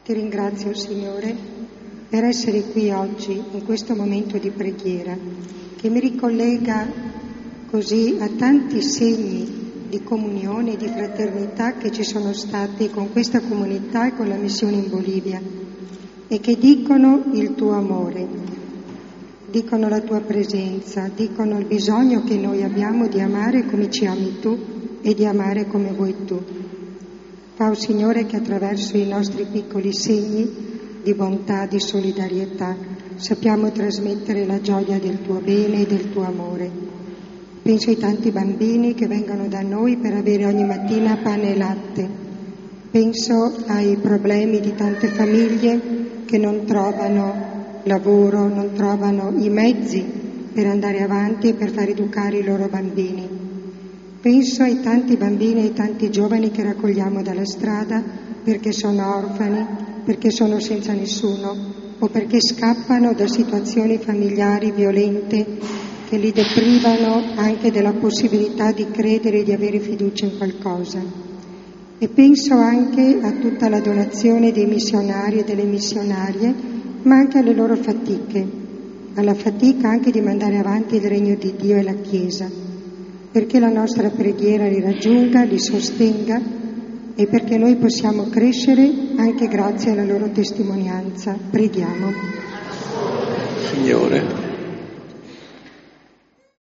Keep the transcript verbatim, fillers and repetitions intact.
Ti ringrazio, Signore, per essere qui oggi, in questo momento di preghiera, che mi ricollega così a tanti segni di comunione e di fraternità che ci sono stati con questa comunità e con la missione in Bolivia, e che dicono il tuo amore, dicono la tua presenza, dicono il bisogno che noi abbiamo di amare come ci ami tu e di amare come vuoi tu. Fa, oh Signore, che attraverso i nostri piccoli segni di bontà, di solidarietà, sappiamo trasmettere la gioia del tuo bene e del tuo amore. Penso ai tanti bambini che vengono da noi per avere ogni mattina pane e latte. Penso ai problemi di tante famiglie che non trovano lavoro, non trovano i mezzi per andare avanti e per far educare i loro bambini. Penso ai tanti bambini e ai tanti giovani che raccogliamo dalla strada perché sono orfani, perché sono senza nessuno o perché scappano da situazioni familiari violente che li deprivano anche della possibilità di credere e di avere fiducia in qualcosa. E penso anche a tutta la donazione dei missionari e delle missionarie, ma anche alle loro fatiche, alla fatica anche di mandare avanti il regno di Dio e la Chiesa, perché la nostra preghiera li raggiunga, li sostenga e perché noi possiamo crescere anche grazie alla loro testimonianza. Preghiamo. Signore,